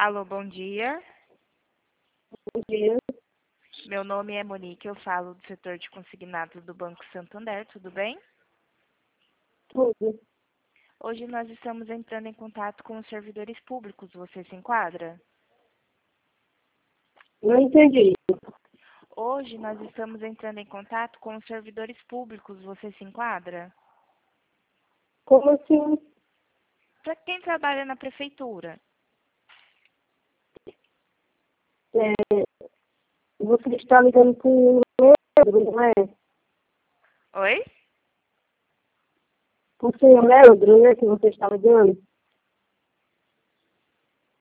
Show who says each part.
Speaker 1: Alô, bom dia.
Speaker 2: Bom dia,
Speaker 1: Meu nome é Monique, eu falo do setor de consignados do Banco Santander, tudo bem?
Speaker 2: tudo.
Speaker 1: Hoje nós estamos entrando em contato com os servidores públicos, você se enquadra?
Speaker 2: Não entendi.
Speaker 1: Hoje nós estamos entrando em contato com os servidores públicos, você se enquadra?
Speaker 2: Como assim?
Speaker 1: Para quem trabalha na prefeitura.
Speaker 2: Você está ligando com o Leandro, não é?
Speaker 1: Oi?
Speaker 2: Com o senhor Leandro, né, que você está ligando?